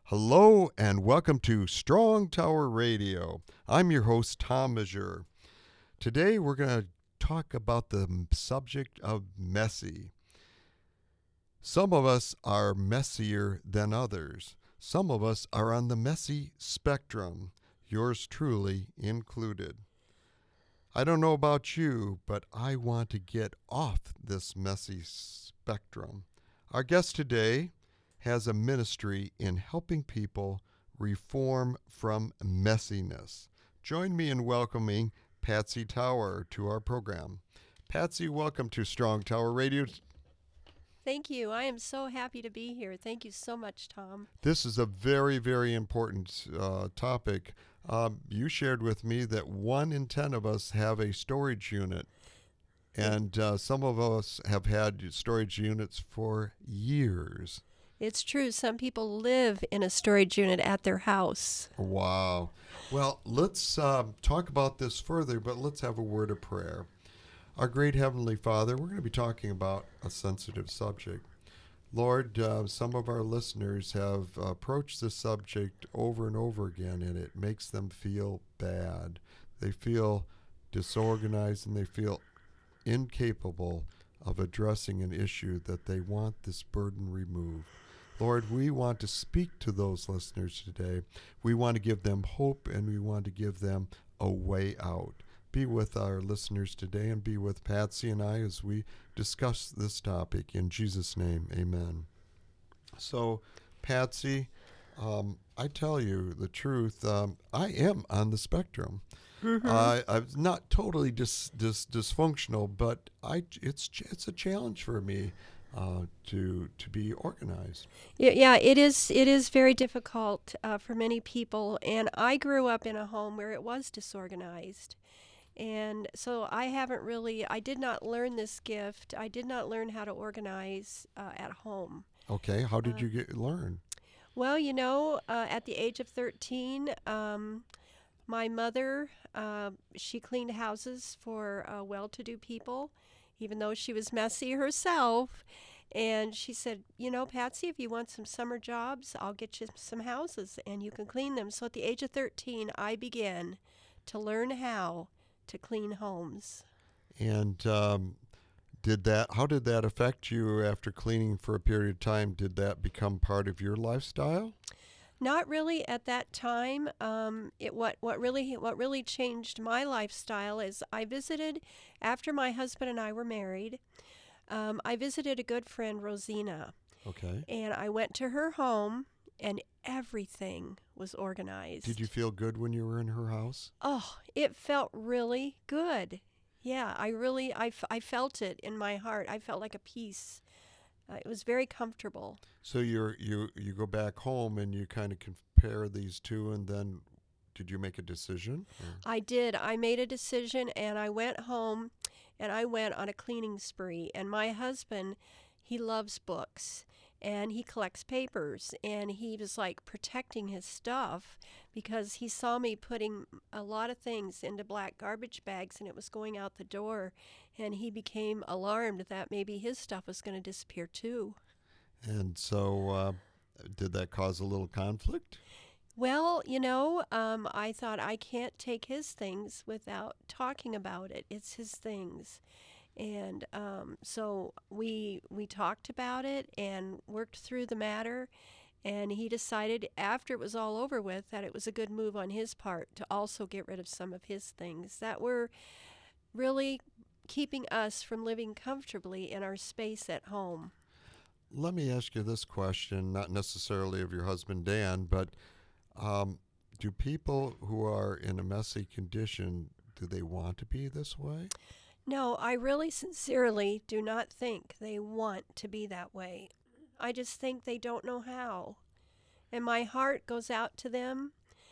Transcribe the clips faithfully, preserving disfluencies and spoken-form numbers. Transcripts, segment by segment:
Hello and welcome to Strong Tower Radio. I'm your host, Tom Mazur. Today we're going to talk about the m- subject of messy. Some of us are messier than others. Some of us are on the messy spectrum, yours truly included. I don't know about you, but I want to get off this messy spectrum. Our guest today has a ministry in helping people reform from messiness. Join me in welcoming Patsy Tower to our program. Patsy, welcome to Strong Tower Radio. Thank you. I am so happy to be here. Thank you so much, Tom. This is a very, very important uh, topic. Um, you shared with me that one in ten of us have a storage unit, and uh, some of us have had storage units for years. It's true. Some people live in a storage unit at their house. Wow. Well, let's um, talk about this further, but let's have a word of prayer. Our great Heavenly Father, we're going to be talking about a sensitive subject. Lord, uh, some of our listeners have approached this subject over and over again, and it makes them feel bad. They feel disorganized and they feel incapable of addressing an issue that they want this burden removed. Lord, we want to speak to those listeners today. We want to give them hope and we want to give them a way out. Be with our listeners today and be with Patsy and I as we discuss this topic. In Jesus' name, amen. So, Patsy, um, I tell you the truth, um, I am on the spectrum. Mm-hmm. I, I'm not totally dis, dis, dysfunctional, but I, it's it's a challenge for me uh, to to be organized. Yeah, yeah, it is. It is very difficult uh, for many people, and I grew up in a home where it was disorganized, and so I haven't really. I did not learn this gift. I did not learn how to organize uh, at home. Okay, how did Uh, you get learn? well, you know, uh, at the age of thirteen, um, my mother, uh, she cleaned houses for uh, well-to-do people, even though she was messy herself. And she said, you know, Patsy, if you want some summer jobs, I'll get you some houses and you can clean them. So at the age of thirteen, I began to learn how to clean homes. And um, did that? How did that affect you after cleaning for a period of time? Did that become part of your lifestyle? Not really at that time. Um, it what what really what really changed my lifestyle is I visited after my husband and I were married. Um, I visited a good friend, Rosina, Okay. and I went to her home, and everything was Did organized. you feel good when you were in her house? Oh, it felt really good. Yeah, I really I, f- I felt it in my heart. I felt like a peace. Uh, it was very comfortable. So you're you you go back home and you kind of compare these two, and then did you make a decision? Or- I did. I made a decision and I went home and I went on a cleaning spree. And my husband, he loves books and he collects papers and he was like protecting his stuff because he saw me putting a lot of things into black garbage bags and it was going out the door. And he became alarmed that maybe his stuff was going to disappear too. And so, uh, did that cause a little conflict? Well, you know, um, I thought I can't take his things without talking about it. It's his things. And um, so we we talked about it and worked through the matter. And he decided after it was all over with that it was a good move on his part to also get rid of some of his things that were really keeping us from living comfortably in our space at home. Let me ask you this question, not necessarily of your husband Dan, but um, do people who are in a messy condition, do they want to be this way? No, I really sincerely do not think they want to be that way. I just think they don't know how. And my heart goes out to them,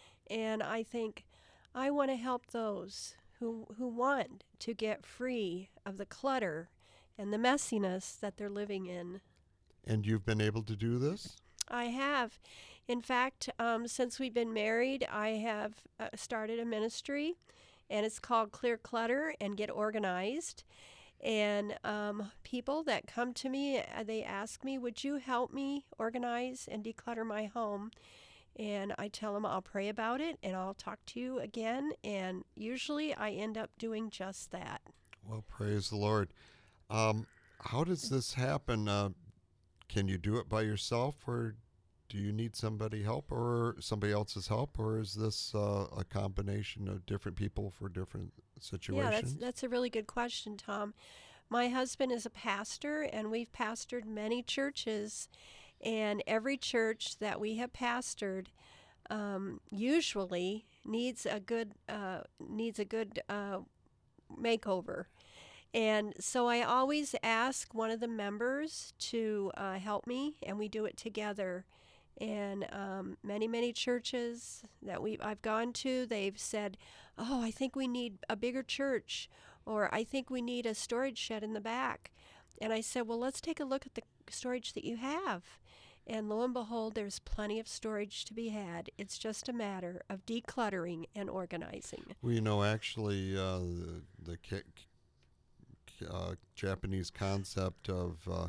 and I think I want to help those who, who want to get free of the clutter and the messiness that they're living in. And you've been able to do this? I have. In fact, um, since we've been married, I have uh, started a ministry, and it's called Clear Clutter and Get Organized. And um, people that come to me, uh, they ask me, would you help me organize and declutter my home? And I tell them I'll pray about it and I'll talk to you again. And usually I end up doing just that. Well, praise the Lord. Um, how does this happen? Uh, can you do it by yourself, or do you need somebody help, or somebody else's help, or is this uh, a combination of different people for different Yeah, that's situations? that's a really good question, Tom. My husband is a pastor, and we've pastored many churches, and every church that we have pastored um, usually needs a good uh, needs a good uh, makeover. And so I always ask one of the members to uh, help me, and we do it together. And um, many, many churches that we I've gone to, they've said, "Oh, I think we need a bigger church," or "I think we need a storage shed in the back." And I said, "Well, let's take a look at the storage that you have." And lo and behold, there's plenty of storage to be had. It's just a matter of decluttering and organizing. Well, you know, actually, uh, the, the ca- uh, Japanese concept of uh,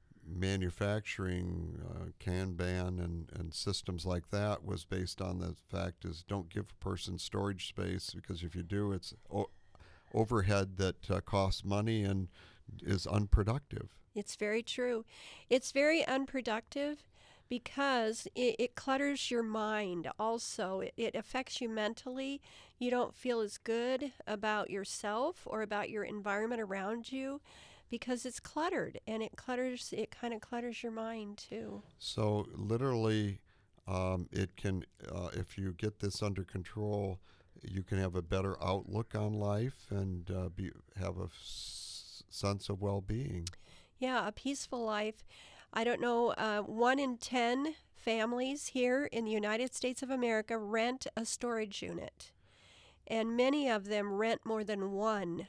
manufacturing uh, Kanban and, and systems like that was based on the fact is don't give a person storage space, because if you do, it's o- overhead that uh, costs money and is unproductive. It's very true. It's very unproductive because it, it clutters your mind also. It, it affects you mentally. You don't feel as good about yourself or about your environment around you because it's cluttered, and it clutters it kind of clutters your mind too. So literally, um, it can uh, if you get this under control, you can have a better outlook on life and uh, be have a s- sense of well-being. Yeah, a peaceful life. I don't know, uh, one in ten families here in the United States of America rent a storage unit, and many of them rent more than one.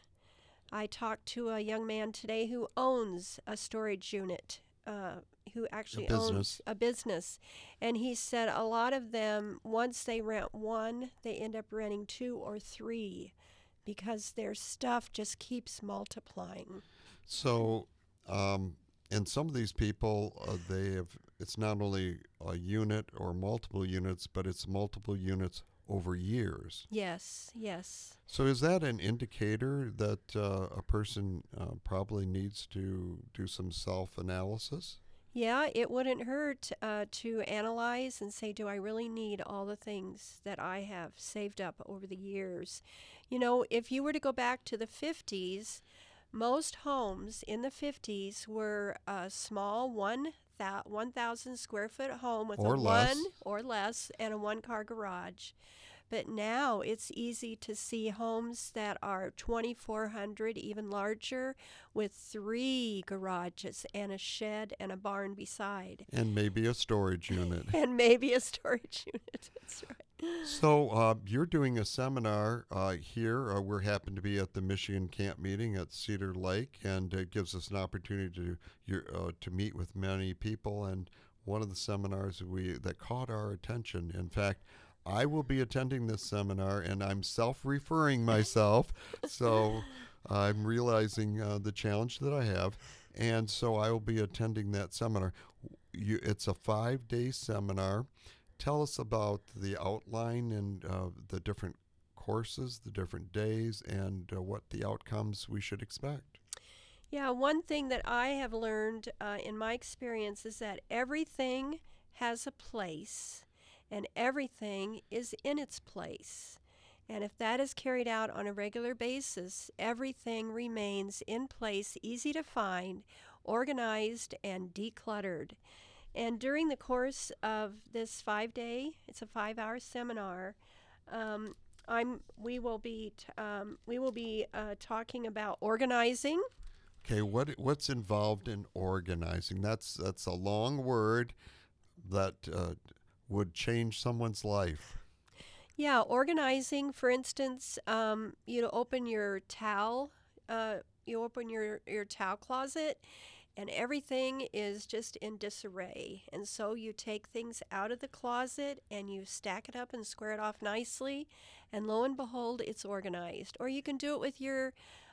I talked to a young man today who owns a storage unit, uh, who A actually owns business. a business. And he said a lot of them, once they rent one, they end up renting two or three because their stuff just keeps multiplying. So, um, and some of these people, uh, they have, it's not only a unit or multiple units, but it's multiple units over years. Yes, yes. So, is that an indicator that uh, a person uh, probably needs to do some self analysis? Yeah, it wouldn't hurt uh, to analyze and say, do I really need all the things that I have saved up over the years? You know, if you were to go back to the fifties, most homes in the fifties were a small one, thou- one thousand square foot home with a Or one less? or less and a one car garage. But now it's easy to see homes that are twenty-four hundred, even larger, with three garages and a shed and a barn beside, And maybe a storage unit. and maybe a storage unit. That's right. So uh, you're doing a seminar uh, here. Uh, we happen to be at the Michigan Camp Meeting at Cedar Lake, and it gives us an opportunity to your, uh, to meet with many people. And one of the seminars we that caught our attention. In fact, I will be attending this seminar, and I'm self-referring myself, so I'm realizing uh, the challenge that I have, and so I will be attending that seminar. You, it's a five-day seminar. Tell us about the outline and uh, the different courses, the different days, and uh, what the outcomes we should expect. Yeah, one thing that I have learned uh, in my experience is that everything has a place and everything is in its place. And if that is carried out on a regular basis, everything remains in place, easy to find, organized, and decluttered. And during the course of this five day, it's a five hour seminar, um, I'm, we will be, t- um, we will be uh, talking about organizing. Okay, what what's involved in organizing? That's that's a long word that uh, would change someone's life. Yeah, organizing, for instance, um, you know, open your towel, uh, you open your, your towel closet, and everything is just in disarray. And so you take things out of the closet and you stack it up and square it off nicely, and lo and behold, it's organized. Or you can do it with your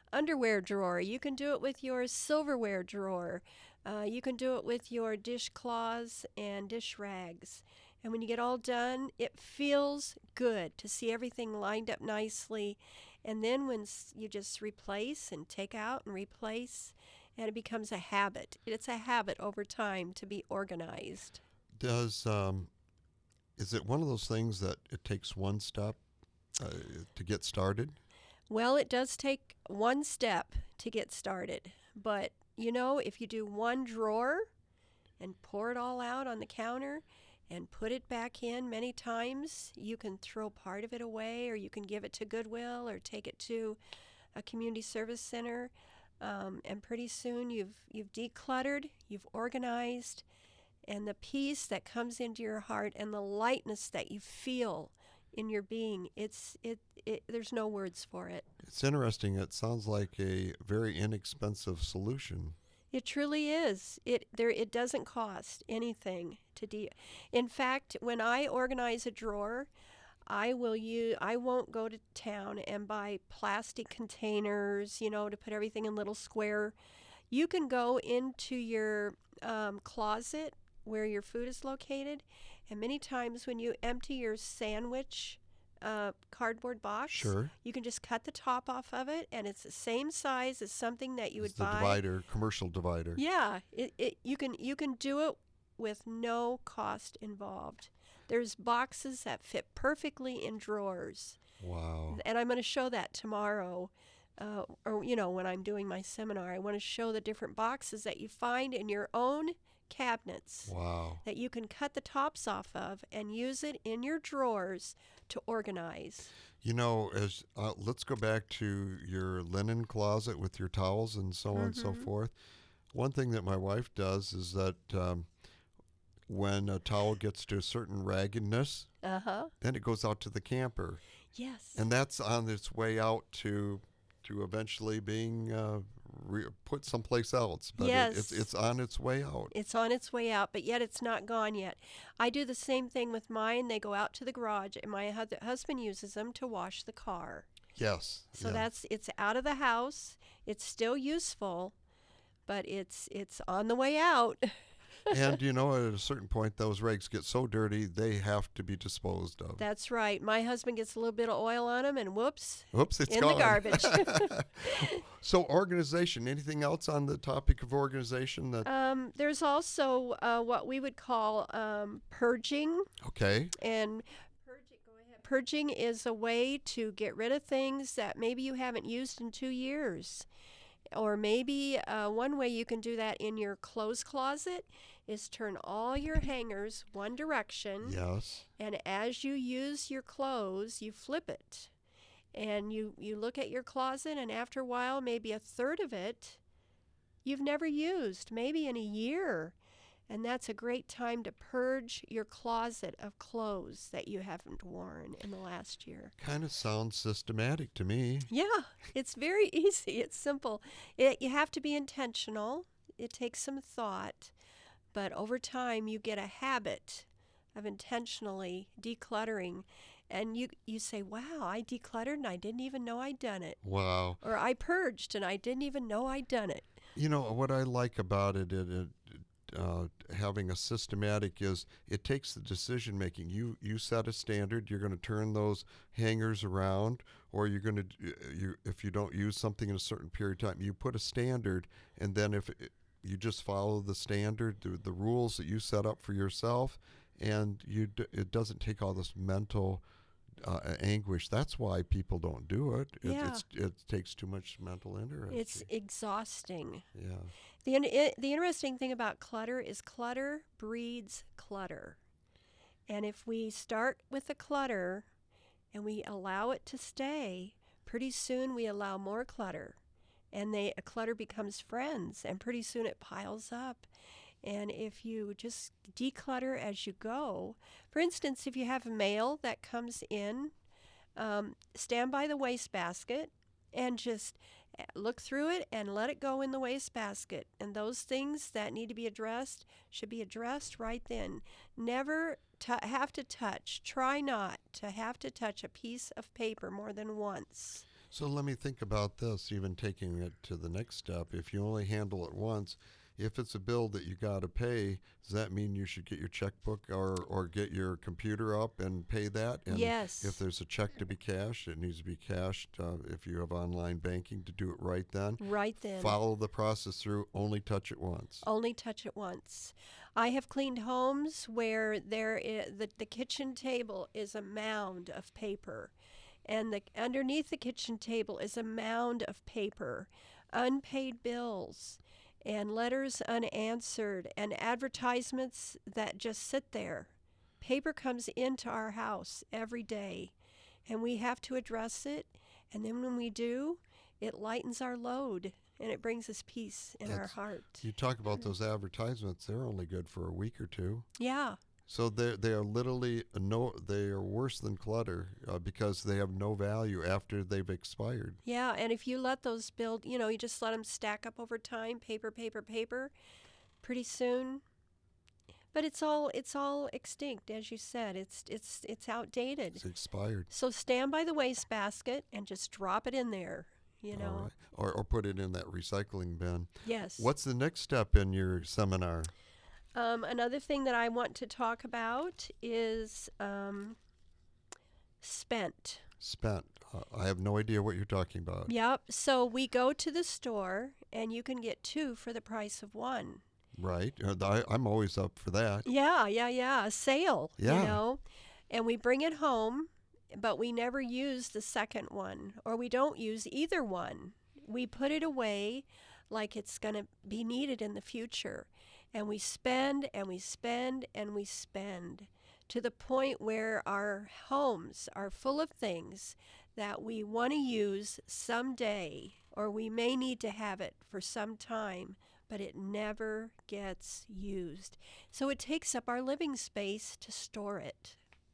underwear drawer. You can do it with your silverware drawer. Uh, you can do it with your dishcloths and dish rags. And when you get all done, it feels good to see everything lined up nicely. And then when s- you just replace and take out and replace, and it becomes a habit. It's a habit over time to be organized. Does um, is it one of those things that it takes one step uh, to get started? Well, it does take one step to get started. But, you know, if you do one drawer and pour it all out on the counter and put it back in many times, you can throw part of it away, or you can give it to Goodwill or take it to a community service center. Um, and pretty soon you've you've decluttered, you've organized, and the peace that comes into your heart and the lightness that you feel in your being, it's it, it there's no words for it. It's interesting. It sounds like a very inexpensive solution. It truly is. It there it doesn't cost anything to de. In fact, when I organize a drawer, I will use I won't go to town and buy plastic containers, you know, to put everything in little square. You can go into your um, closet where your food is located, and many times when you empty your sandwich uh, cardboard box, Sure. you can just cut the top off of it, and it's the same size as something that you It's would the buy. divider, commercial divider. Yeah, it, it you can you can do it with no cost involved. There's boxes that fit perfectly in drawers, Wow. and I'm going to show that tomorrow, uh, or you know when I'm doing my seminar. I want to show the different boxes that you find in your own cabinets Wow. that you can cut the tops off of and use it in your drawers to organize. You know, as uh, let's go back to your linen closet with your towels and so on and so Mhm. forth. One thing that my wife does is that um, when a towel gets to a certain raggedness, Uh huh. then it goes out to the camper, Yes. and that's on its way out to to eventually being uh, re- put someplace else. But it, it's Yes. it's on its way out. It's on its way out, but yet it's not gone yet. I do the same thing with mine. They go out to the garage, and my hu- husband uses them to wash the car. Yes. So yeah. that's it's out of the house. It's still useful, but it's it's on the way out. And you know, at a certain point, those rags get so dirty they have to be disposed of. That's right. My husband gets a little bit of oil on them, and whoops, Oops, it's in gone. the garbage. So organization. Anything else on the topic of organization? That um, there's also uh, what we would call um, purging, okay. and purging. Go ahead. Purging is a way to get rid of things that maybe you haven't used in two years. Or maybe uh, one way you can do that in your clothes closet is turn all your hangers one direction, Yes. and as you use your clothes, you flip it. And you, you look at your closet, and after a while, maybe a third of it you've never used, maybe in a year. And that's a great time to purge your closet of clothes that you haven't worn in the last year. Kind of sounds systematic to me. Yeah, it's very easy. It's simple. It, you have to be intentional. It takes some thought. But over time, you get a habit of intentionally decluttering. And you, you say, wow, I decluttered and I didn't even know I'd done it. Wow. Or I purged and I didn't even know I'd done it. You know what I like about it, it, it uh, having a systematic is it takes the decision making. You you set a standard. You're going to turn those hangers around, or you're going to you if you don't use something in a certain period of time, you put a standard, and then if it, you just follow the standard, the, the rules that you set up for yourself, and you d- it doesn't take all this mental uh, anguish. That's why people don't do it. It, Yeah. it's, it takes too much mental energy. It's exhausting. yeah. The, in, i the interesting thing about clutter is clutter breeds clutter. And if we start with the clutter and we allow it to stay, pretty soon we allow more clutter. And they, a clutter becomes friends, and pretty soon it piles up. And if you just declutter as you go, for instance, if you have mail that comes in, um, stand by the wastebasket and just uh, look through it and let it go in the wastebasket. And those things that need to be addressed should be addressed right then. Never t- have to touch, try not to have to touch a piece of paper more than once. So let me think about this, even taking it to the next step. If you only handle it once, if it's a bill that you got to pay, does that mean you should get your checkbook or, or get your computer up and pay that? And if Yes, there's a check to be cashed, it needs to be cashed. Uh, if you have online banking, to do it right then. right then. Follow the process through, only touch it once. Only touch it once. I have cleaned homes where there is, the, the kitchen table is a mound of paper, and the underneath the kitchen table is a mound of paper, unpaid bills, and letters unanswered, and advertisements that just sit there. Paper comes into our house every day, and we have to address it, and then when we do, it lightens our load and it brings us peace in our That's- heart. You talk about those advertisements; they're only good for a week or two. Yeah, So they they are literally no they are worse than clutter uh, because they have no value after they've expired. yeah. And if you let those build, you know, you just let them stack up over time, paper, paper, paper, pretty soon. But it's all it's all extinct, as you said. It's it's it's outdated. It's expired. So stand by the wastebasket and just drop it in there. You know. All right. Or or put it in that recycling bin. Yes. What's the next step in your seminar? Um, another thing that I want to talk about is um, spent. Spent. Uh, I have no idea what you're talking about. Yep. So we go to the store and you can get two for the price of one. Right. Uh, I, I'm always up for that. Yeah, yeah, yeah. A sale, Yeah. you know. And we bring it home, but we never use the second one, or we don't use either one. We put it away like it's going to be needed in the future. And we spend and we spend and we spend to the point where our homes are full of things that we want to use someday, or we may need to have it for some time, but it never gets used. So it takes up our living space to store it.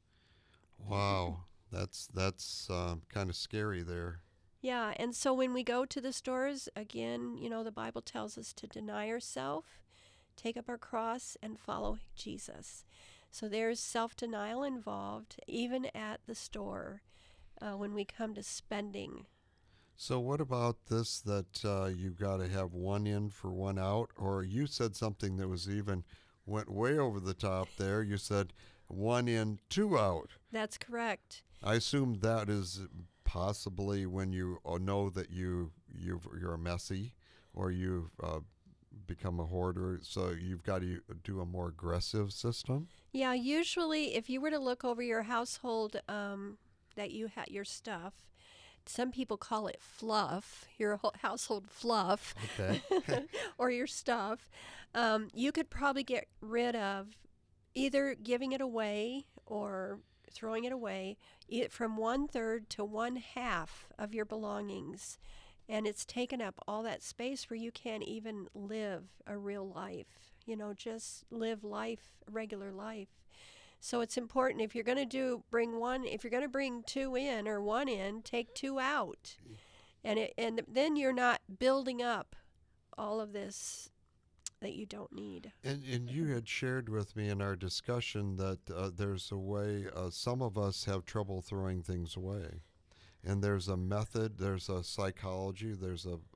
Wow. That's that's um, kind of scary there. Yeah, and so when we go to the stores, again, you know, the Bible tells us to deny ourselves, take up our cross, and follow Jesus. So there's self-denial involved, even at the store, uh, when we come to spending. So what about this that uh, you got to have one in for one out? Or you said something that was even went way over the top there. You said one in, two out. That's correct. I assume that is possibly when you uh, know that you you've, you're messy or you've uh, become a hoarder. So you've got to do a more aggressive system. Yeah, usually if you were to look over your household, um, that you had your stuff, some people call it fluff, your whole household fluff, Okay. or your stuff, um, you could probably get rid of either giving it away or throwing it away e- from one third to one half of your belongings. And it's taken up all that space where you can't even live a real life, you know, just live life, regular life. So it's important if you're going to do bring one, if you're going to bring two in or one in, take two out, and it, and then you're not building up all of this that you don't need. And, and you had shared with me in our discussion that uh, there's a way, uh, some of us have trouble throwing things away. And there's a method, there's a psychology, there's a,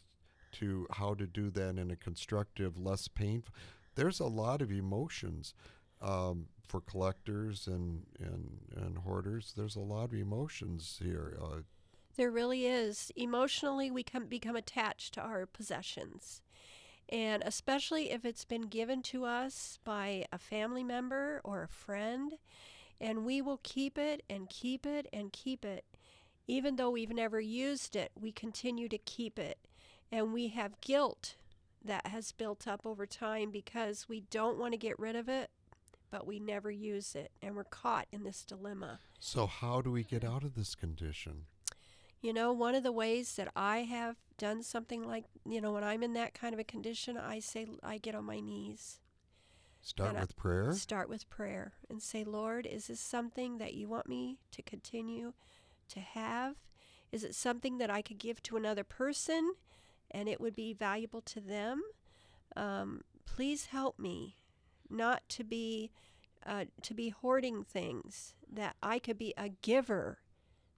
to how to do that in a constructive, less painful. There's a lot of emotions um, for collectors and, and, and hoarders. There's a lot of emotions here. Uh, There really is. Emotionally, we come, become attached to our possessions. And especially if it's been given to us by a family member or a friend, and we will keep it and keep it and keep it. Even though we've never used it, we continue to keep it. And we have guilt that has built up over time because we don't want to get rid of it, but we never use it. And we're caught in this dilemma. so how do we get out of this condition? You know, one of the ways that I have done something like, you know, when I'm in that kind of a condition, I say, I get on my knees. Start And I- with prayer? Start with prayer and say, Lord, is this something that you want me to continue to have? Is it something that I could give to another person and it would be valuable to them? Um, please help me not to be uh, to be hoarding things, that I could be a giver,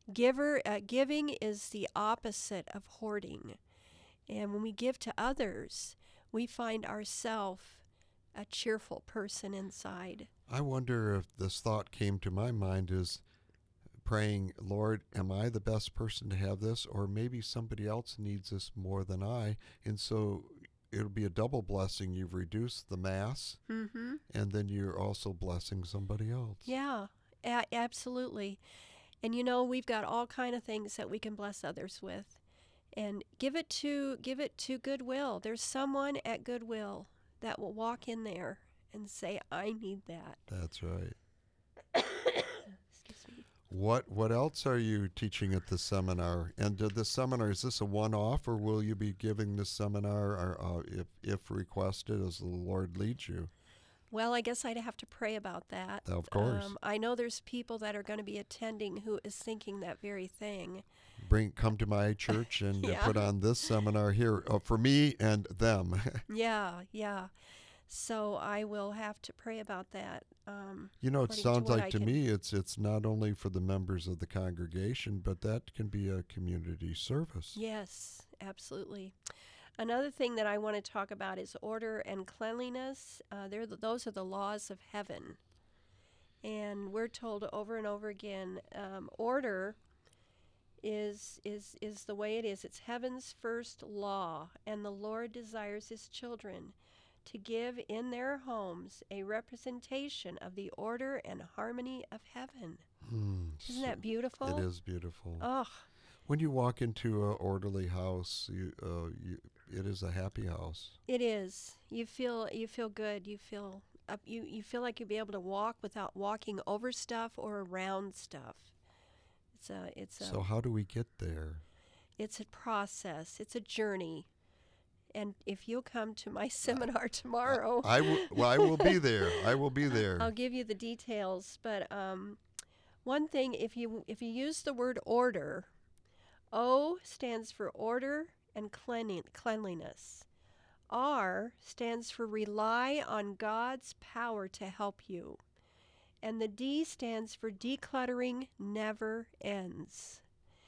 Giver, uh, giving is the opposite of hoarding. And when we give to others, we find ourselves a cheerful person inside. I wonder if this thought came to my mind is praying, Lord, am I the best person to have this? Or maybe somebody else needs this more than I. And so it'll be a double blessing. You've reduced the mass, Mm-hmm. and then you're also blessing somebody else. Yeah, a- absolutely. And you know, we've got all kind of things that we can bless others with. And give it to give it to Goodwill. There's someone at Goodwill that will walk in there and say, I need that. That's right. Excuse me. What what else are you teaching at the seminar? And did the seminar, is this a one-off, or will you be giving the seminar or, uh, if, if requested as the Lord leads you? Well, I guess I'd have to pray about that. Of course. Um, I know there's people that are going to be attending who is thinking that very thing. Bring Come to my church and uh, Yeah. put on this seminar here uh, for me and them. Yeah, yeah. So I will have to pray about that. Um, You know, it according to sounds what like I to can- me it's it's not only for the members of the congregation, but that can be a community service. Yes, absolutely. Another thing that I want to talk about is order and cleanliness. Uh, they're the, those are the laws of heaven. And we're told over and over again, um, order is is is the way it is. It's heaven's first law, and the Lord desires his children to give in their homes a representation of the order and harmony of heaven. Hmm, Isn't so- that beautiful? It is beautiful. Oh, When you walk into an orderly house, you, uh, you, it is a happy house. it is. You feel you feel good. You feel up. You you feel like you'll be able to walk without walking over stuff or around stuff. It's a it's a So how do we get there? it's a process. It's a journey. And if you'll come to my seminar tomorrow, I will. Well, I will be there. I will be there. I'll give you the details. But um, one thing, if you if you use the word order, O stands for order and cleanli- cleanliness. R stands for rely on God's power to help you. And the D stands for decluttering never ends.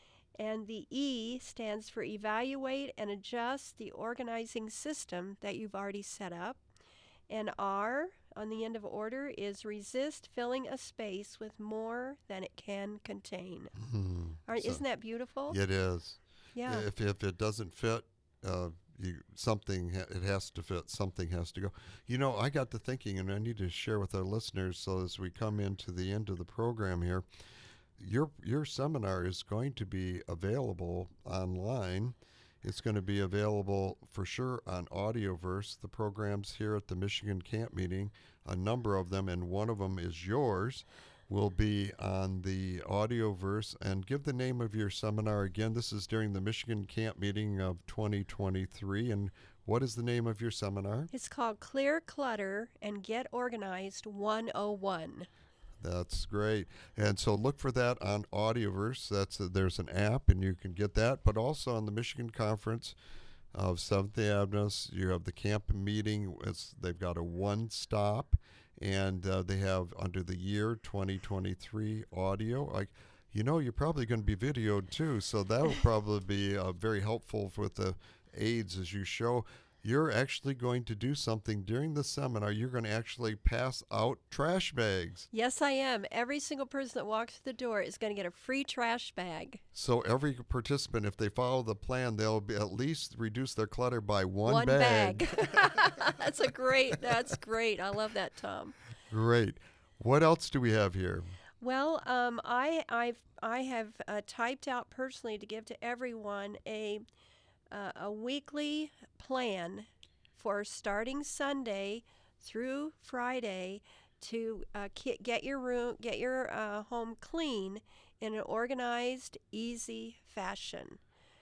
And the E stands for evaluate and adjust the organizing system that you've already set up. And R on the end of order is resist filling a space with more than it can contain. Hmm. Aren't, So- isn't that beautiful? It is. Yeah. If if it doesn't fit, uh, you something ha- it has to fit. Something has to go. You know, I got to thinking, and I need to share with our listeners. So as we come into the end of the program here, your your seminar is going to be available online. It's going to be available for sure on Audioverse. The programs here at the Michigan Camp Meeting, a number of them, and one of them is yours, will be on the Audioverse. And give the name of your seminar again. This is during the Michigan Camp Meeting of twenty twenty-three. And what is the name of your seminar? It's called Clear Clutter and Get Organized one oh one. That's great. And so look for that on Audioverse. That's a, there's an app, and you can get that. But also on the Michigan Conference of Seventh-day Adventists, you have the camp meeting. It's, they've got a one-stop, and uh, they have under the year twenty twenty-three audio. Like, you know, you're probably going to be videoed too, so that will probably be uh, very helpful with the aids as you show. You're actually going to do something during the seminar. You're going to actually pass out trash bags. Yes, I am. Every single person that walks through the door is going to get a free trash bag. So every participant, if they follow the plan, they'll be at least reduce their clutter by one, One bag. bag. That's a great. That's great. I love that, Tom. Great. What else do we have here? Well, um, I I've I have uh, typed out personally to give to everyone a uh, a weekly plan for starting Sunday through Friday to uh, ki- get your room, get your uh, home clean in an organized, easy fashion.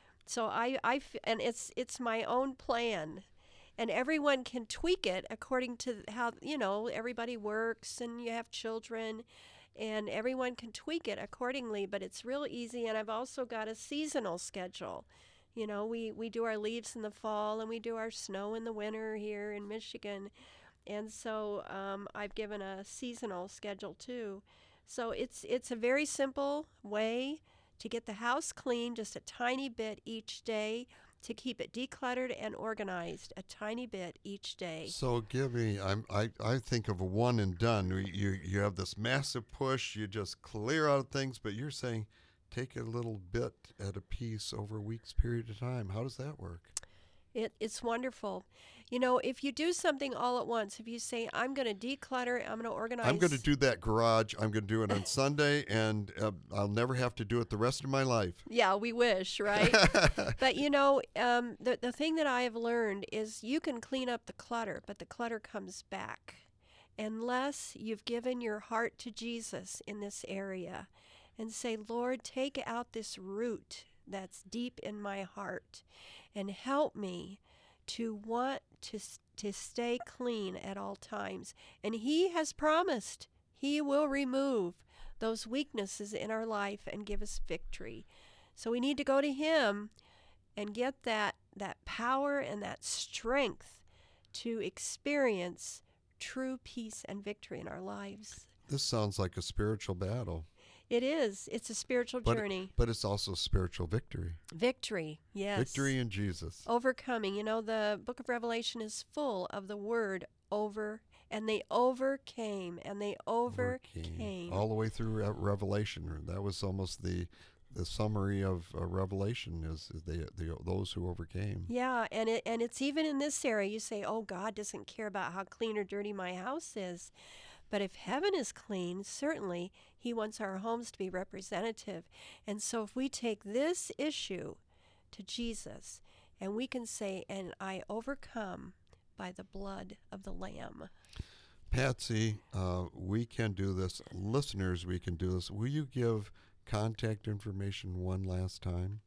So I, I f- and it's it's my own plan, and everyone can tweak it according to how you know everybody works, and you have children, and everyone can tweak it accordingly. But it's real easy, and I've also got a seasonal schedule. You know, we, we do our leaves in the fall and we do our snow in the winter here in Michigan. And so um, I've given a seasonal schedule too. So it's it's a very simple way to get the house clean just a tiny bit each day, to keep it decluttered and organized a tiny bit each day. So give me, I'm, I, I think of a one and done. You, you, you have this massive push, you just clear out things, but you're saying take a little bit at a piece over a week's period of time. How does that work? It, it's wonderful. You know, if you do something all at once, if you say, I'm going to declutter, I'm going to organize. I'm going to do that garage. I'm going to do it on Sunday, and uh, I'll never have to do it the rest of my life. Yeah, we wish, right? But, you know, um, the, the thing that I have learned is you can clean up the clutter, but the clutter comes back unless you've given your heart to Jesus in this area and say, Lord, take out this root that's deep in my heart and help me to want to to stay clean at all times. And he has promised he will remove those weaknesses in our life and give us victory. So we need to go to him and get that that power and that strength to experience true peace and victory in our lives. This sounds like a spiritual battle. It is. It's a spiritual but, journey. But it's also spiritual victory. Victory, yes. Victory in Jesus. Overcoming. You know, the book of Revelation is full of the word over, and they overcame, and they overcame. overcame. All the way through Re- Revelation. That was almost the the summary of uh, Revelation is they, the, those who overcame. Yeah, and it and it's even in this area. You say, oh, God doesn't care about how clean or dirty my house is. But if heaven is clean, certainly he wants our homes to be representative. And so if we take this issue to Jesus, and we can say, and I overcome by the blood of the Lamb. Patsy, uh, we can do this. Listeners, we can do this. Will you give contact information one last time?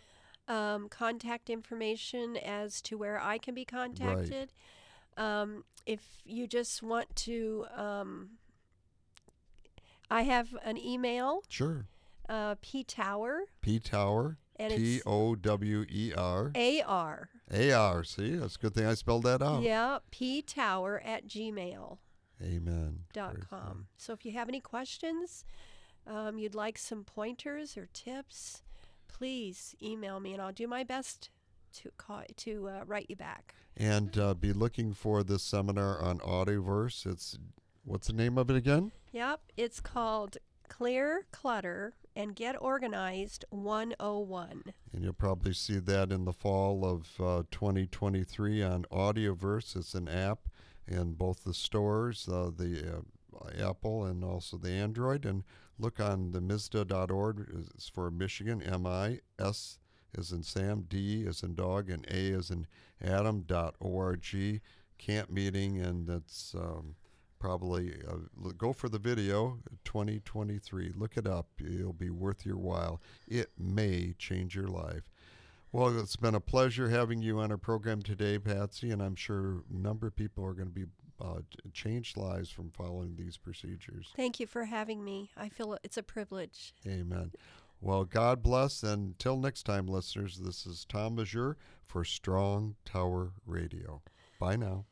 Um, contact information as to where I can be contacted. Right. Um, if you just want to, um, I have an email. Sure. Uh, P Tower. P Tower. T O W E R. A R. A R. See, that's a good thing I spelled that out. Yeah, P Tower at gmail. Amen. Dot com. So if you have any questions, um, you'd like some pointers or tips, please email me, and I'll do my best to call, to uh, write you back. And uh, be looking for this seminar on Audioverse. It's what's the name of it again? Yep, it's called Clear Clutter and Get Organized one oh one. And you'll probably see that in the fall of uh, twenty twenty-three on Audioverse. It's an app in both the stores, uh, the uh, Apple and also the Android. And look on the M I S D A dot org. It's for Michigan, M I S as in Sam, D as in dog, and A as in Adam dot org. Camp meeting, and that's um, probably, uh, go for the video, twenty twenty-three. Look it up. It'll be worth your while. It may change your life. Well, it's been a pleasure having you on our program today, Patsy, and I'm sure a number of people are going to be uh, changed lives from following these procedures. Thank you for having me. I feel it's a privilege. Amen. Well, God bless, and until next time, listeners, this is Tom Majeur for Strong Tower Radio. Bye now.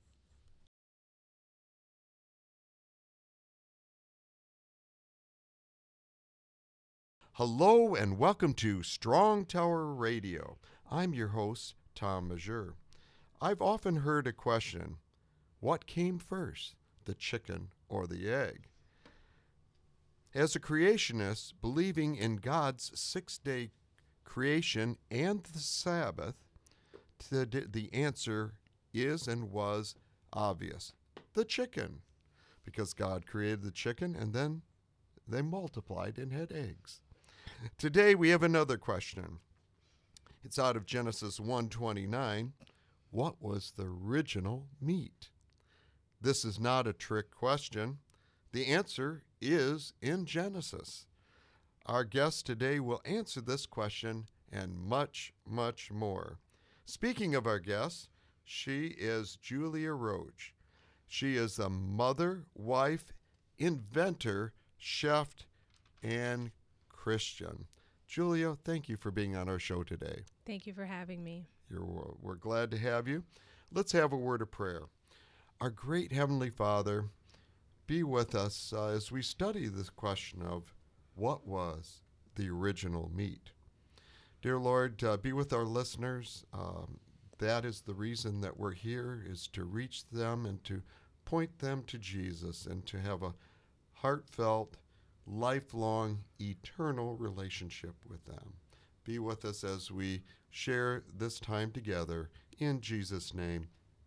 Hello, and welcome to Strong Tower Radio. I'm your host, Tom Majeur. I've often heard a question, what came first, the chicken or the egg? As a creationist, believing in God's six-day creation and the Sabbath, the, the answer is and was obvious. The chicken. Because God created the chicken and then they multiplied and had eggs. Today we have another question. It's out of Genesis one twenty-nine. What was the original meat? This is not a trick question. The answer is in Genesis. Our guest today will answer this question and much, much more. Speaking of our guest, she is Julia Roach. She is a mother, wife, inventor, chef, and Christian. Julia, thank you for being on our show today. Thank you for having me. You're, we're glad to have you. Let's have a word of prayer. Our great Heavenly Father, be with us uh, as we study this question of what was the original meat. Dear Lord, uh, be with our listeners. Um, that is the reason that we're here, is to reach them and to point them to Jesus and to have a heartfelt, lifelong, eternal relationship with them. Be with us as we share this time together. In Jesus' name,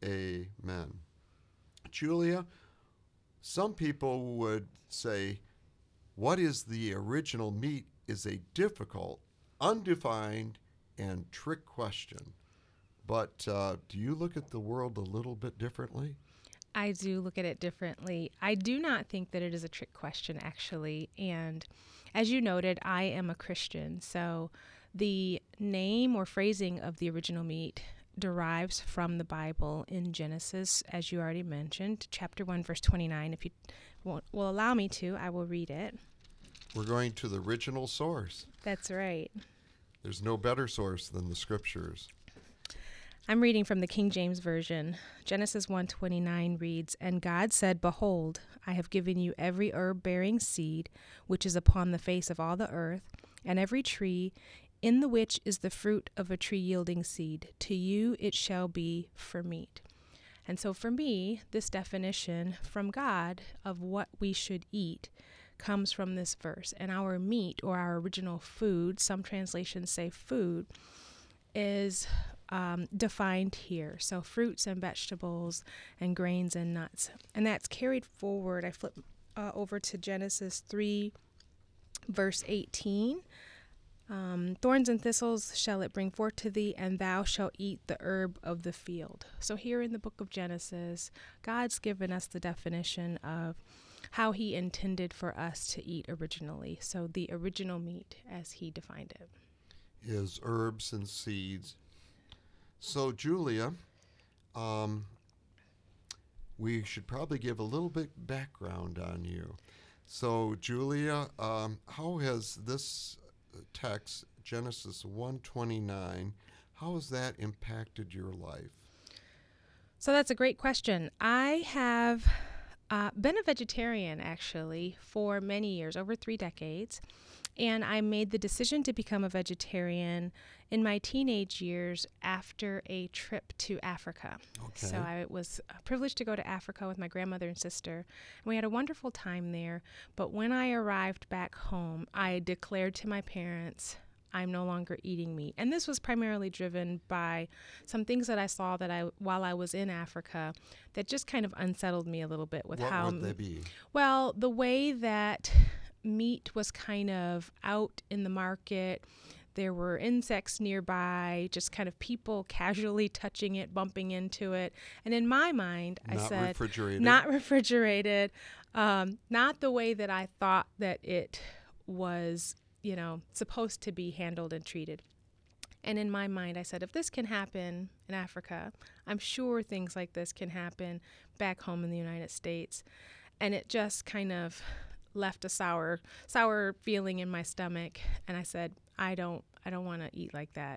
amen. Julia, some people would say, what is the original meat is a difficult, undefined, and trick question. But uh, do you look at the world a little bit differently? I do look at it differently. I do not think that it is a trick question, actually. And as you noted, I am a Christian. So the name or phrasing of the original meat derives from the Bible in Genesis, as you already mentioned, chapter one, verse twenty-nine. If you will, will allow me to, I will read it. We're going to the original source. That's right. There's no better source than the scriptures. I'm reading from the King James Version. Genesis one twenty-nine reads, "And God said, Behold, I have given you every herb-bearing seed, which is upon the face of all the earth, and every tree, in the which is the fruit of a tree yielding seed. To you it shall be for meat." And so for me, this definition from God of what we should eat comes from this verse. And our meat, or our original food, some translations say food, is um, defined here. So fruits and vegetables and grains and nuts. And that's carried forward. I flip uh, over to Genesis three, verse eighteen. Um, "Thorns and thistles shall it bring forth to thee, and thou shalt eat the herb of the field." So here in the book of Genesis, God's given us the definition of how he intended for us to eat originally. So the original meat as he defined it. Is herbs and seeds. So, Julia, um, we should probably give a little bit background on you. So, Julia, um, how has this text, Genesis one twenty-nine, how has that impacted your life? So that's a great question. I have uh, been a vegetarian, actually, for many years, over three decades. And I made the decision to become a vegetarian in my teenage years after a trip to Africa. Okay. So I was privileged to go to Africa with my grandmother and sister. And we had a wonderful time there. But when I arrived back home, I declared to my parents, I'm no longer eating meat. And this was primarily driven by some things that I saw that I while I was in Africa that just kind of unsettled me a little bit with what how would they be? Well, the way that meat was kind of out in the market. There were insects nearby, just kind of people casually touching it, bumping into it. And in my mind, I Not said, refrigerated. not refrigerated, um, not the way that I thought that it was, you know, supposed to be handled and treated. And in my mind, I said, if this can happen in Africa, I'm sure things like this can happen back home in the United States. And it just kind of left a sour, sour feeling in my stomach. And I said, I don't, I don't want to eat like that.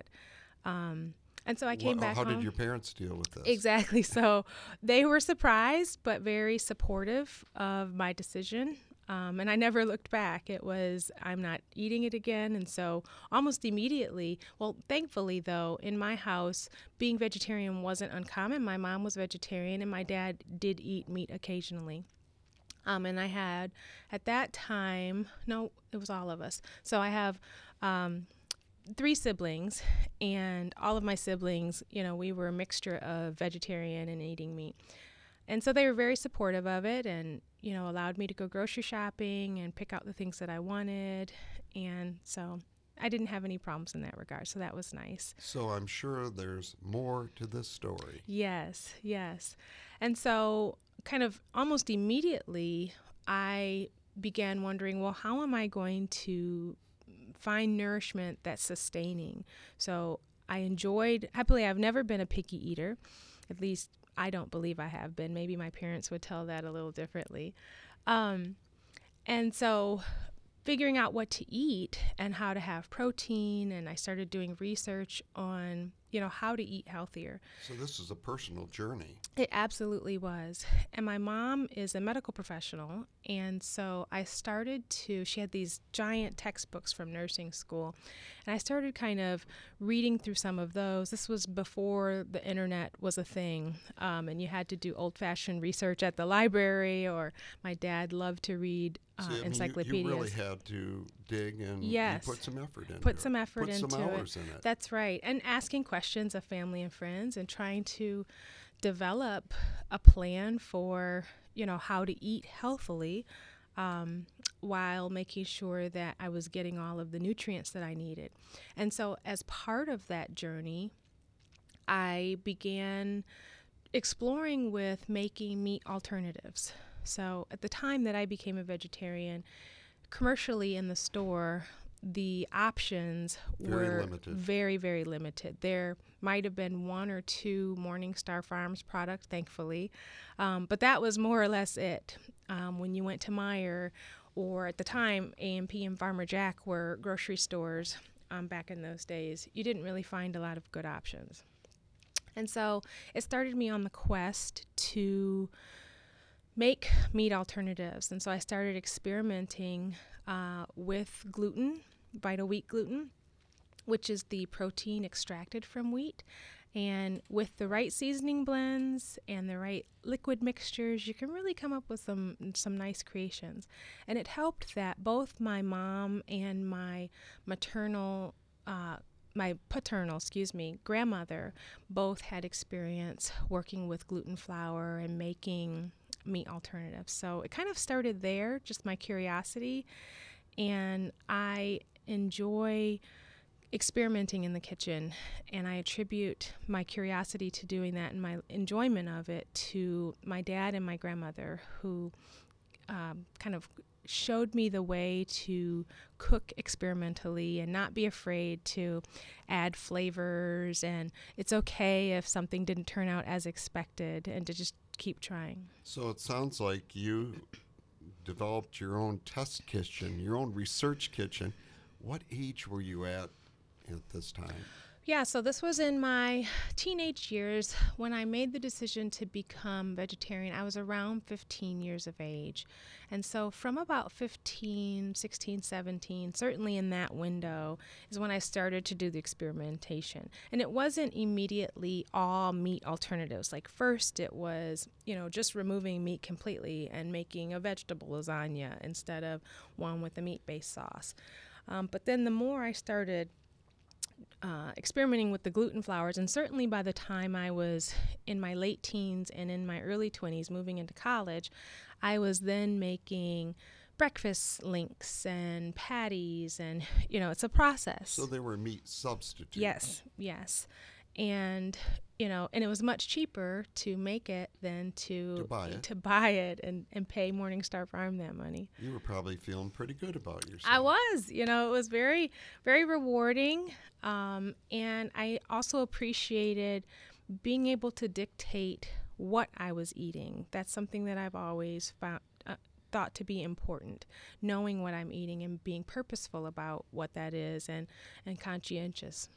Um, and so I came Wha- back How home. did your parents deal with this? Exactly. So they were surprised, but very supportive of my decision. Um, and I never looked back. It was, I'm not eating it again. And so almost immediately, well, thankfully, though, in my house, being vegetarian wasn't uncommon. My mom was vegetarian, and my dad did eat meat occasionally. Um, and I had, at that time, no, it was all of us. So I have um, three siblings, and all of my siblings, you know, we were a mixture of vegetarian and eating meat. And so they were very supportive of it and, you know, allowed me to go grocery shopping and pick out the things that I wanted. And so I didn't have any problems in that regard. So that was nice. So I'm sure there's more to this story. Yes, yes. And so kind of almost immediately, I began wondering, well, how am I going to find nourishment that's sustaining? So I enjoyed, happily, I've never been a picky eater. At least I don't believe I have been. Maybe my parents would tell that a little differently. Um, and so figuring out what to eat and how to have protein, and I started doing research on you know, how to eat healthier. So this is a personal journey. It absolutely was. And my mom is a medical professional. And so I started to, she had these giant textbooks from nursing school. And I started kind of reading through some of those. This was before the internet was a thing. Um, and you had to do old fashioned research at the library, or my dad loved to read uh, See, I mean, encyclopedias. You, you really had to dig and, Yes. and put some effort into Put it. some effort put into some it. hours in it. That's right. And asking questions of family and friends and trying to develop a plan for, you know, how to eat healthily um, while making sure that I was getting all of the nutrients that I needed. And so as part of that journey, I began exploring with making meat alternatives. So at the time that I became a vegetarian, commercially in the store, the options Very were limited. very, very limited. There might have been one or two Morningstar Farms products, thankfully, um, but that was more or less it. Um, when you went to Meijer, or at the time, A and P and Farmer Jack were grocery stores um, back in those days, you didn't really find a lot of good options. And so it started me on the quest to make meat alternatives. And so I started experimenting uh, with gluten, Vital Wheat gluten, which is the protein extracted from wheat. And with the right seasoning blends and the right liquid mixtures, you can really come up with some some nice creations. And it helped that both my mom and my maternal uh, my paternal, excuse me, grandmother both had experience working with gluten flour and making meat alternatives. So it kind of started there, just my curiosity. And I enjoy experimenting in the kitchen, and I attribute my curiosity to doing that and my enjoyment of it to my dad and my grandmother, who um, kind of showed me the way to cook experimentally and not be afraid to add flavors, and it's okay if something didn't turn out as expected, and to just keep trying. So it sounds like you developed your own test kitchen, your own research kitchen. What age were you at at this time? Yeah, so this was in my teenage years when I made the decision to become vegetarian. I was around fifteen years of age. And so from about fifteen, sixteen, seventeen, certainly in that window, is when I started to do the experimentation. And it wasn't immediately all meat alternatives. Like first it was, you know, just removing meat completely and making a vegetable lasagna instead of one with a meat-based sauce. Um, but then the more I started Uh, experimenting with the gluten flours, and certainly by the time I was in my late teens and in my early twenties moving into college, I was then making breakfast links and patties, and you know, it's a process. So they were meat substitutes. Yes, yes. And you know, and it was much cheaper to make it than to To buy it. to buy it and, and pay Morningstar Farm that money. You were probably feeling pretty good about yourself. I was, you know, it was very, very rewarding. Um, and I also appreciated being able to dictate what I was eating. That's something that I've always found, uh, thought to be important, knowing what I'm eating and being purposeful about what that is, and, and conscientious.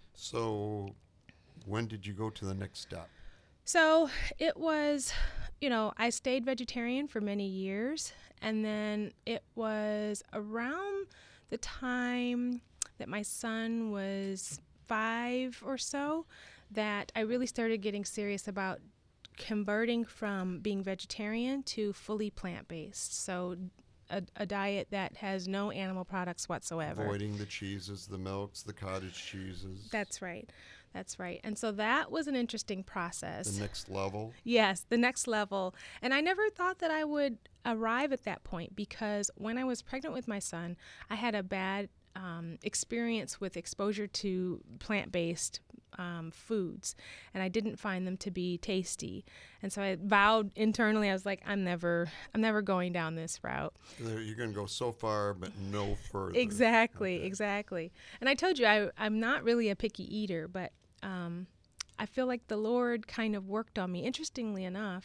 So when did you go to the next step? So it was, you know, I stayed vegetarian for many years, and then it was around the time that my son was five or so that I really started getting serious about converting from being vegetarian to fully plant-based. So a, a diet that has no animal products whatsoever. Avoiding the cheeses, the milks, the cottage cheeses. That's right. That's right. And so that was an interesting process. The next level. Yes, the next level. And I never thought that I would arrive at that point, because when I was pregnant with my son, I had a bad um, experience with exposure to plant-based um, foods, and I didn't find them to be tasty. And so I vowed internally, I was like, I'm never, I'm never going down this route. You're going to go so far, but no further. Exactly, Okay. exactly. And I told you, I, I'm not really a picky eater, but um, I feel like the Lord kind of worked on me, interestingly enough.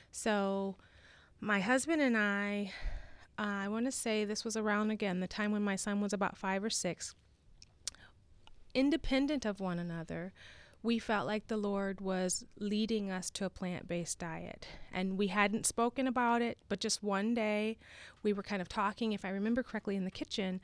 So my husband and I, uh, I want to say this was around, again, the time when my son was about five or six. Independent of one another, we felt like the Lord was leading us to a plant-based diet. And we hadn't spoken about it, but just one day we were kind of talking, if I remember correctly, in the kitchen,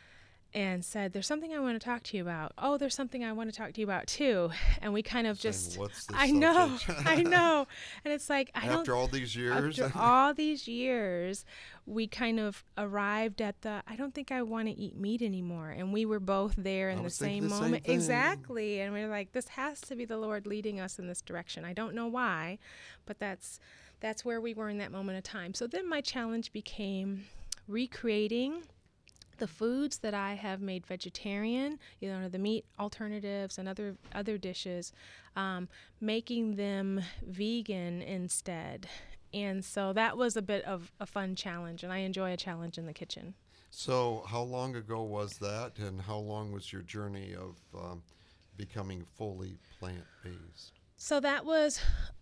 and said, there's something I want to talk to you about. Oh, there's something I want to talk to you about too. And we kind of Saying, just, "What's this I know, subject?" I know. And it's like, I don't, After all these years, after all these years, we kind of arrived at the, I don't think I want to eat meat anymore. And we were both there in I the was thinking same the same moment. thing. Exactly. And we we're like, this has to be the Lord leading us in this direction. I don't know why, but that's, that's where we were in that moment of time. So then my challenge became recreating the foods that I have made vegetarian, you know, the meat alternatives and other other dishes, um, making them vegan instead. And so that was a bit of a fun challenge, and I enjoy a challenge in the kitchen. So, how long ago was that, and how long was your journey of um, becoming fully plant-based? So that was,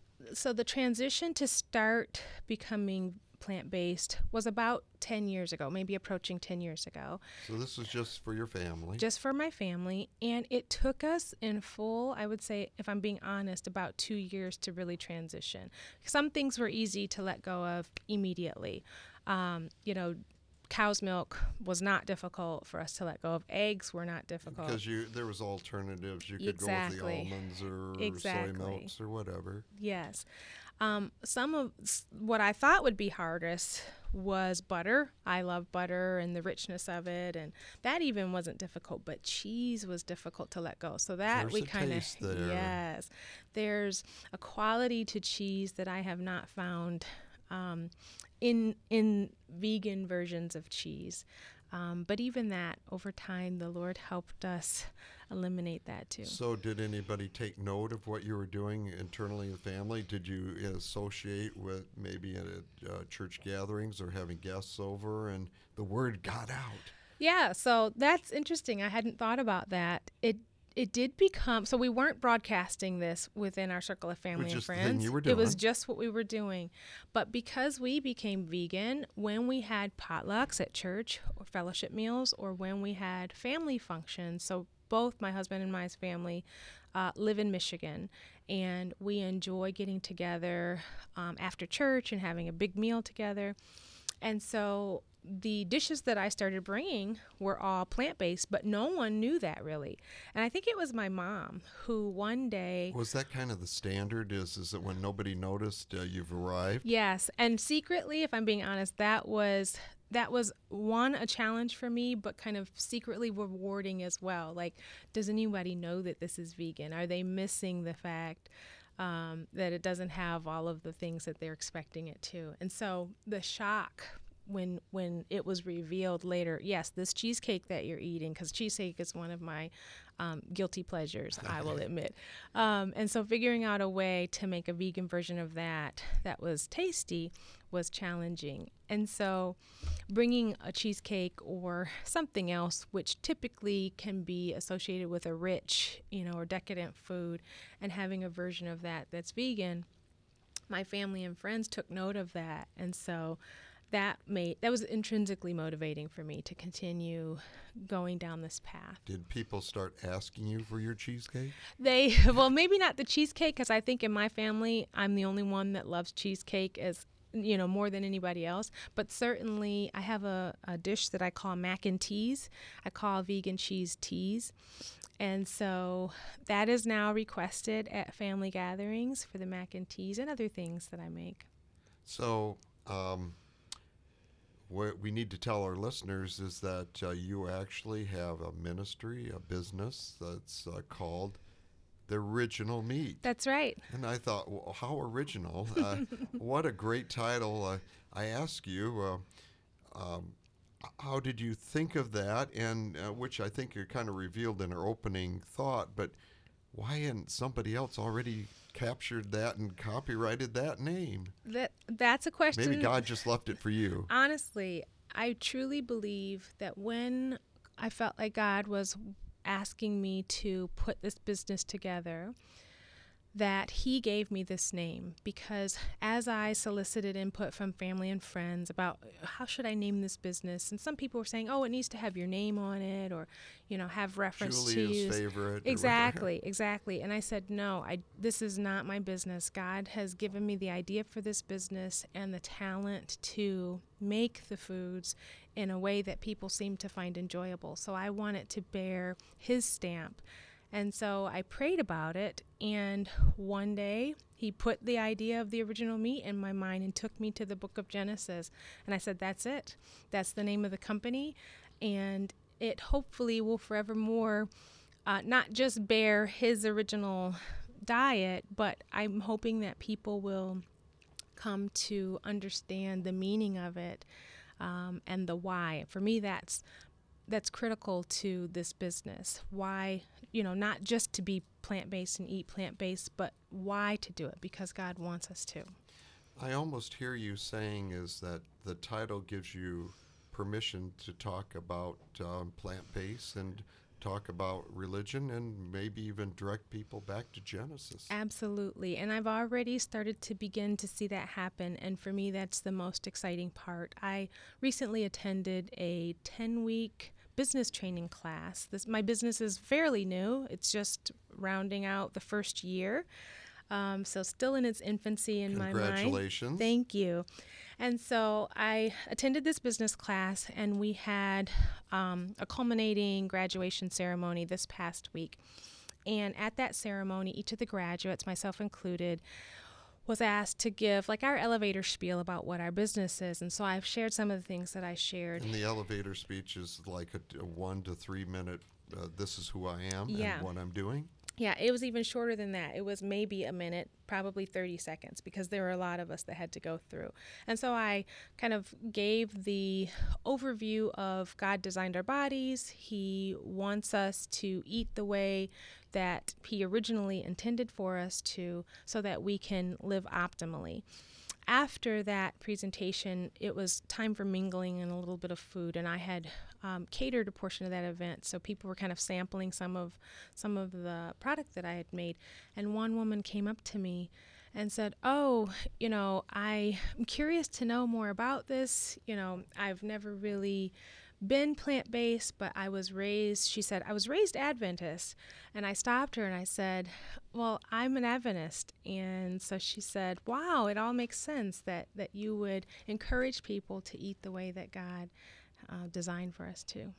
so the transition to start becoming plant-based was about ten years ago, maybe approaching ten years ago. So this was just for your family? Just for my family. And it took us in full, I would say, if I'm being honest, about two years to really transition. Some things were easy to let go of immediately. Um, you know, cow's milk was not difficult for us to let go of. Eggs were not difficult. Because you there was alternatives. You could Exactly. go with the almonds or Exactly. soy milks or whatever. Yes. Um, some of s- what I thought would be hardest was butter. I love butter and the richness of it, and that even wasn't difficult, but cheese was difficult to let go. So that There's we a kind of, taste there. yes, there's a quality to cheese that I have not found um, in in vegan versions of cheese. Um, but even that, over time, the Lord helped us eliminate that too. So did anybody take note of what you were doing internally in the family? Did you associate with maybe at uh, church gatherings or having guests over and the word got out? Yeah, so that's interesting. I hadn't thought about that. It it did become, so we weren't broadcasting this within our circle of family and just the thing friends. you were It was doing. just what we were doing. But because we became vegan, when we had potlucks at church or fellowship meals, or when we had family functions, so both my husband and my family uh, live in Michigan, and we enjoy getting together um, after church and having a big meal together. And so the dishes that I started bringing were all plant-based, but no one knew that really. And I think it was my mom who one day, Was that kind of the standard? Is is that when nobody noticed uh, you've arrived? yes, and secretly, if I'm being honest, that was that was one, a challenge for me, but kind of secretly rewarding as well. Like, does anybody know that this is vegan? Are they missing the fact um, that it doesn't have all of the things that they're expecting it to? And so the shock when when it was revealed later, yes, this cheesecake that you're eating, because cheesecake is one of my um, guilty pleasures, I will admit. Um, and so figuring out a way to make a vegan version of that that was tasty was challenging. And so bringing a cheesecake or something else, which typically can be associated with a rich, you know, or decadent food, and having a version of that that's vegan, my family and friends took note of that. And so that made that was intrinsically motivating for me to continue going down this path. Did people start asking you for your cheesecake? They, well, maybe not the cheesecake, because I think in my family, I'm the only one that loves cheesecake as, you know, more than anybody else. But certainly I have a, a dish that I call mac and teas. I call vegan cheese teas. And so that is now requested at family gatherings for the mac and teas and other things that I make. So, um, what we need to tell our listeners is that uh, you actually have a ministry, a business that's uh, called The Original Meat. That's right. And I thought, well, how original. Uh, what a great title. Uh, I ask you, uh, um, how did you think of that? And uh, which I think you kind of revealed in our opening thought, but why hadn't somebody else already captured that and copyrighted that name? That that's a question. Maybe God just left it for you. Honestly, I truly believe that when I felt like God was asking me to put this business together, that he gave me this name, because as I solicited input from family and friends about how should I name this business, and some people were saying, oh, it needs to have your name on it, or, you know, have reference to Julia's you. favorite. Exactly, exactly. And I said, no, I, this is not my business. God has given me the idea for this business and the talent to make the foods in a way that people seem to find enjoyable. So I want it to bear his stamp. And so I prayed about it, and one day he put the idea of the original meat in my mind and took me to the book of Genesis. And I said, that's it. That's the name of the company. And it hopefully will forevermore uh, not just bear his original diet, but I'm hoping that people will come to understand the meaning of it um, and the why. For me, that's that's critical to this business. Why, you know, not just to be plant-based and eat plant-based, but why to do it, because God wants us to. I almost hear you saying is that the title gives you permission to talk about um, plant-based and talk about religion and maybe even direct people back to Genesis. Absolutely. And I've already started to begin to see that happen. And for me, that's the most exciting part. I recently attended a ten-week business training class. This, my business is fairly new. It's just rounding out the first year. Um, so still in its infancy in my mind. Congratulations. Thank you. And so I attended this business class, and we had um, a culminating graduation ceremony this past week. And at that ceremony, each of the graduates, myself included, was asked to give like our elevator spiel about what our business is. And so I've shared some of the things that I shared. And the elevator speech is like a, a one to three minute, uh, this is who I am Yeah. and what I'm doing. Yeah, it was even shorter than that. It was maybe a minute, probably thirty seconds, because there were a lot of us that had to go through. And so I kind of gave the overview of God designed our bodies. He wants us to eat the way that he originally intended for us to, so that we can live optimally. After that presentation, it was time for mingling and a little bit of food, and I had um, catered a portion of that event, so people were kind of sampling some of some of the product that I had made. And one woman came up to me and said, "Oh, you know, I'm curious to know more about this. You know, I've never really been plant-based, but I was raised," she said, "I was raised Adventist." And I stopped her and I said, "Well, I'm an Adventist." And so she said, "Wow, it all makes sense that, that you would encourage people to eat the way that God uh, designed for us to."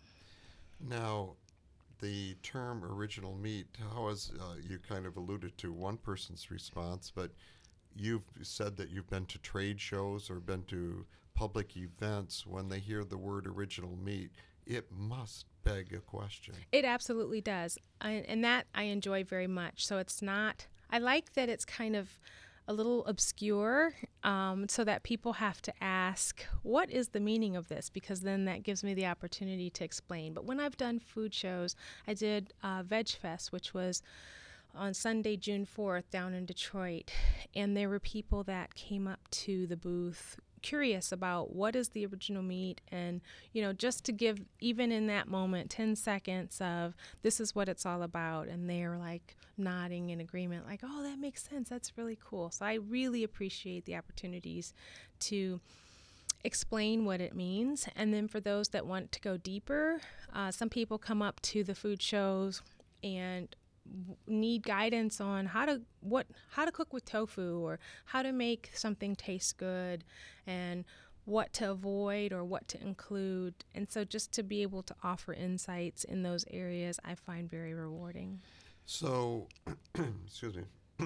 Now, the term original meat, how has, uh, you kind of alluded to one person's response, but you've said that you've been to trade shows or been to public events. When they hear the word original meat, it must beg a question. It absolutely does. I, and that I enjoy very much. So it's not, I like that it's kind of a little obscure, um, so that people have to ask, what is the meaning of this? Because then that gives me the opportunity to explain. But when I've done food shows, I did uh, Veg Fest, which was on Sunday, June fourth, down in Detroit. And there were people that came up to the booth curious about what is the original meat, and, you know, just to give, even in that moment, ten seconds of this is what it's all about. And they're like nodding in agreement, like, oh, that makes sense. That's really cool. So I really appreciate the opportunities to explain what it means. And then for those that want to go deeper, uh, some people come up to the food shows and need guidance on how to what how to cook with tofu, or how to make something taste good, and what to avoid or what to include. And so just to be able to offer insights in those areas, I find very rewarding. So, excuse me,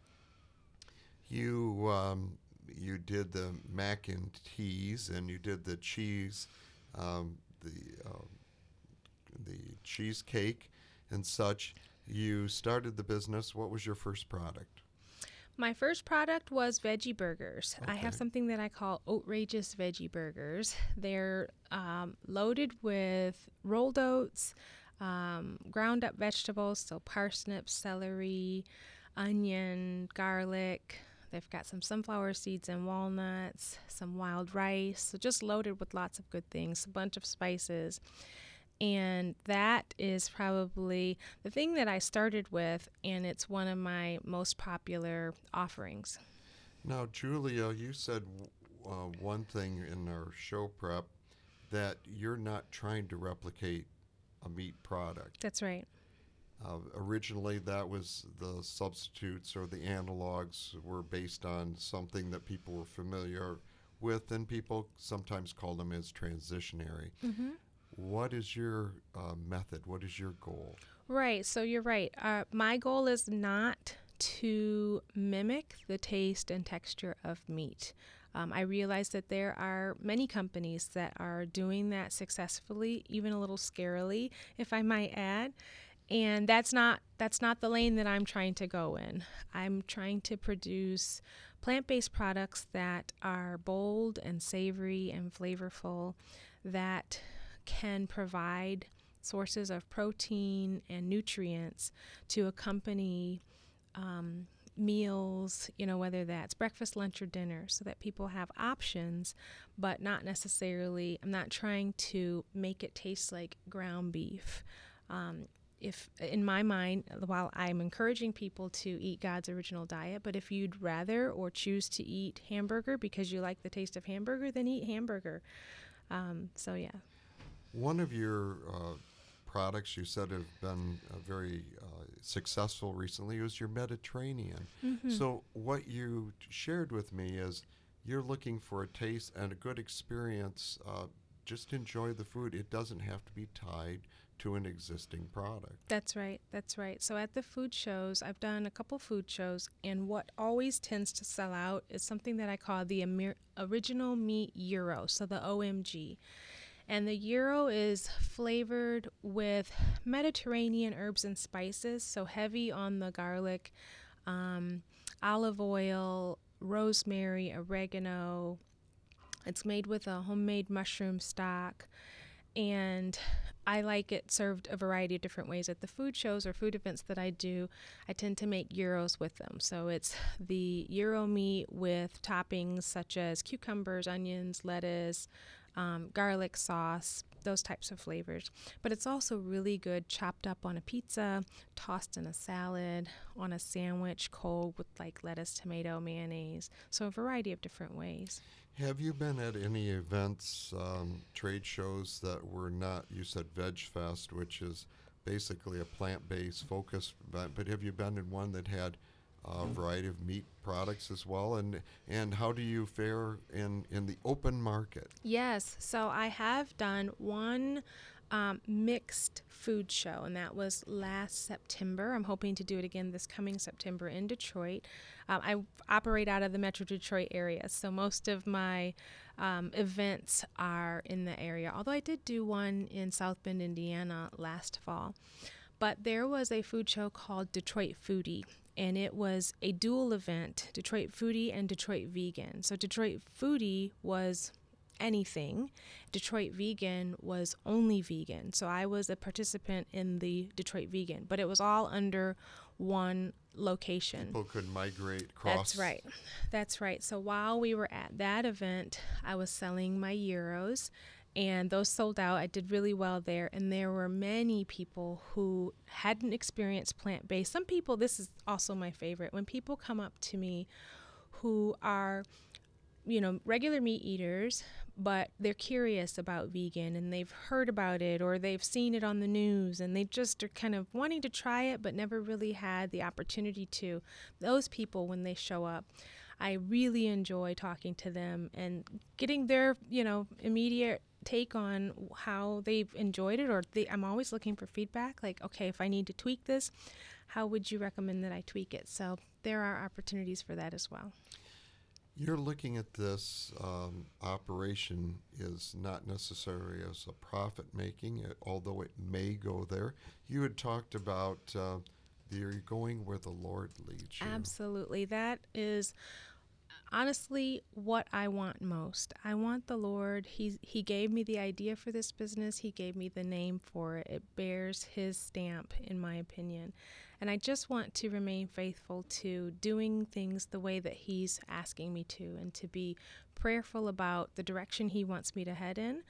you um, you did the mac and cheese, and you did the cheese, um, the uh, the cheesecake and such. You started the business. What was your first product? My first product was veggie burgers. I have Okay. something that I call outrageous veggie burgers. They're um, loaded with rolled oats, um, ground up vegetables, so parsnips, celery, onion, garlic. They've got some sunflower seeds and walnuts, some wild rice, so just loaded with lots of good things, a bunch of spices. And that is probably the thing that I started with, and it's one of my most popular offerings. Now, Julia, you said uh, one thing in our show prep that you're not trying to replicate a meat product. That's right. Uh, originally, that was the substitutes or the analogs were based on something that people were familiar with, and people sometimes call them as transitionary. Mm-hmm. What is your uh, method? What is your goal? Right. So you're right. Uh, my goal is not to mimic the taste and texture of meat. Um, I realize that there are many companies that are doing that successfully, even a little scarily, if I might add. And that's not that's not the lane that I'm trying to go in. I'm trying to produce plant-based products that are bold and savory and flavorful, that can provide sources of protein and nutrients to accompany um, meals, you know, whether that's breakfast, lunch, or dinner, so that people have options, but not necessarily, I'm not trying to make it taste like ground beef. Um, if, in my mind, while I'm encouraging people to eat God's original diet, but if you'd rather or choose to eat hamburger because you like the taste of hamburger, then eat hamburger. Um, so, yeah. One of your uh, products you said have been uh, very uh, successful recently was your Mediterranean. Mm-hmm. So what you t- shared with me is you're looking for a taste and a good experience. Uh, just enjoy the food. It doesn't have to be tied to an existing product. That's right. That's right. So at the food shows, I've done a couple food shows, and what always tends to sell out is something that I call the Amir- Original Meat Gyro, so the O M G. And the gyro is flavored with Mediterranean herbs and spices, so heavy on the garlic, um, olive oil, rosemary, oregano. It's made with a homemade mushroom stock, and I like it served a variety of different ways. At the food shows or food events that I do, I tend to make gyros with them. So it's the gyro meat with toppings such as cucumbers, onions, lettuce, um, garlic sauce, those types of flavors. But it's also really good chopped up on a pizza, tossed in a salad, on a sandwich, cold with like lettuce, tomato, mayonnaise. So a variety of different ways. Have you been at any events, um, trade shows that were not, you said Veg Fest, which is basically a plant-based focused event, but have you been in one that had a variety of meat products as well? And and how do you fare in, in the open market? Yes, so I have done one um, mixed food show, and that was last September. I'm hoping to do it again this coming September in Detroit. Um, I operate out of the Metro Detroit area, so most of my um, events are in the area, although I did do one in South Bend, Indiana last fall. But there was a food show called Detroit Foodie, and it was a dual event, Detroit Foodie and Detroit Vegan. So Detroit Foodie was anything. Detroit Vegan was only vegan. So I was a participant in the Detroit Vegan, but it was all under one location. People could migrate cross. That's right. That's right. So while we were at that event, I was selling my gyros, and those sold out. I did really well there, and there were many people who hadn't experienced plant-based. Some people, this is also my favorite, when people come up to me who are, you know, regular meat eaters, but they're curious about vegan, and they've heard about it or they've seen it on the news, and they just are kind of wanting to try it but never really had the opportunity to. Those people, when they show up, I really enjoy talking to them and getting their, you know, immediate take on how they've enjoyed it, or they, I'm always looking for feedback, like, okay, if I need to tweak this, how would you recommend that I tweak it? So there are opportunities for that as well. You're looking at this um, operation is not necessarily as a profit making, although it may go there. You had talked about uh, you're going where the Lord leads you. Absolutely. That is honestly what I want most. I want the Lord. He he gave me the idea for this business. He gave me the name for it. It bears his stamp, in my opinion. And I just want to remain faithful to doing things the way that he's asking me to, and to be prayerful about the direction he wants me to head in,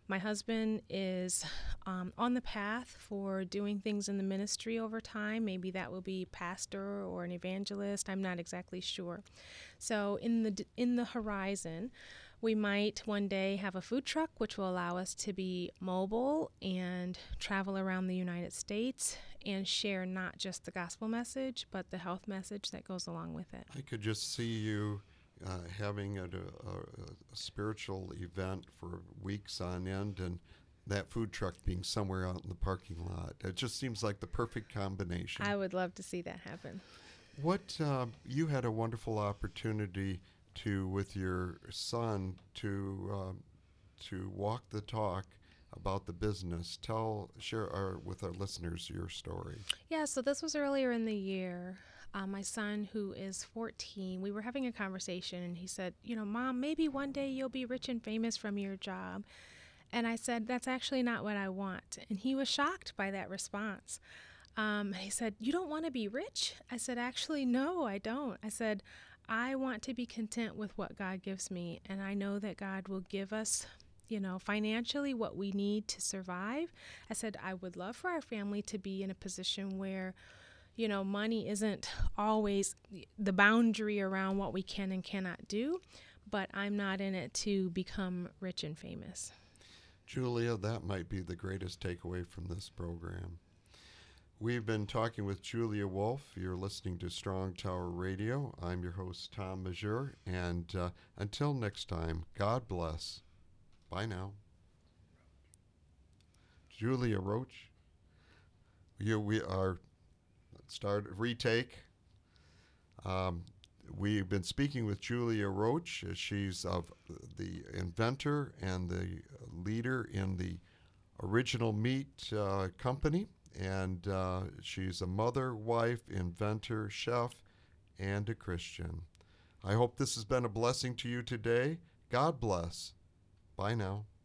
My husband is um, on the path for doing things in the ministry over time. Maybe that will be pastor or an evangelist. I'm not exactly sure. So in the in the horizon, we might one day have a food truck, which will allow us to be mobile and travel around the United States and share not just the gospel message, but the health message that goes along with it. I could just see you uh, having a, a, a spiritual event for weeks on end, and that food truck being somewhere out in the parking lot. It just seems like the perfect combination. I would love to see that happen. What uh, you had a wonderful opportunity to, with your son, to um, to walk the talk about the business. Tell, share our, with our listeners your story. Yeah, so this was earlier in the year. Uh, my son, who is fourteen, we were having a conversation, and he said, you know, Mom, maybe one day you'll be rich and famous from your job. And I said, that's actually not what I want. And he was shocked by that response. Um, he said, you don't want to be rich? I said, actually, no, I don't. I said, I want to be content with what God gives me, and I know that God will give us, you know, financially what we need to survive. I said, I would love for our family to be in a position where, you know, money isn't always the boundary around what we can and cannot do, but I'm not in it to become rich and famous. Julia, that might be the greatest takeaway from this program. We've been talking with Julia Wolf. You're listening to Strong Tower Radio. I'm your host, Tom Majeur. And uh, until next time, God bless. Bye now. Julia Roach. You, we are, start, retake. Um, we've been speaking with Julia Roach. She's of the inventor and the leader in the Original Meat uh, Company. And uh, she's a mother, wife, inventor, chef, and a Christian. I hope this has been a blessing to you today. God bless. Bye now.